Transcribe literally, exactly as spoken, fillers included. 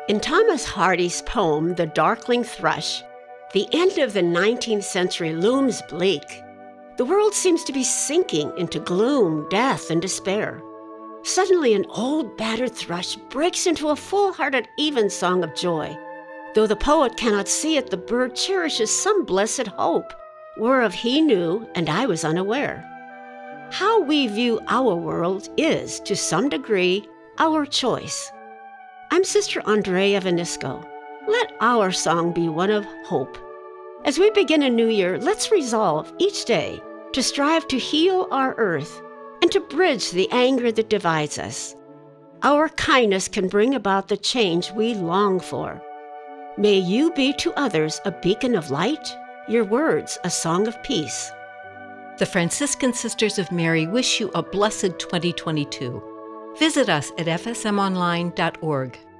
In Thomas Hardy's poem, The Darkling Thrush, the end of the nineteenth century looms bleak. The world seems to be sinking into gloom, death, and despair. Suddenly, an old, battered thrush breaks into a full-hearted evensong of joy. Though the poet cannot see it, the bird cherishes some blessed hope, whereof he knew and I was unaware. How we view our world is, to some degree, our choice. I'm Sister Andrea Vanisco. Let our song be one of hope. As we begin a new year, let's resolve each day to strive to heal our earth and to bridge the anger that divides us. Our kindness can bring about the change we long for. May you be to others a beacon of light, your words a song of peace. The Franciscan Sisters of Mary wish you a blessed twenty twenty-two. Visit us at f s m online dot org.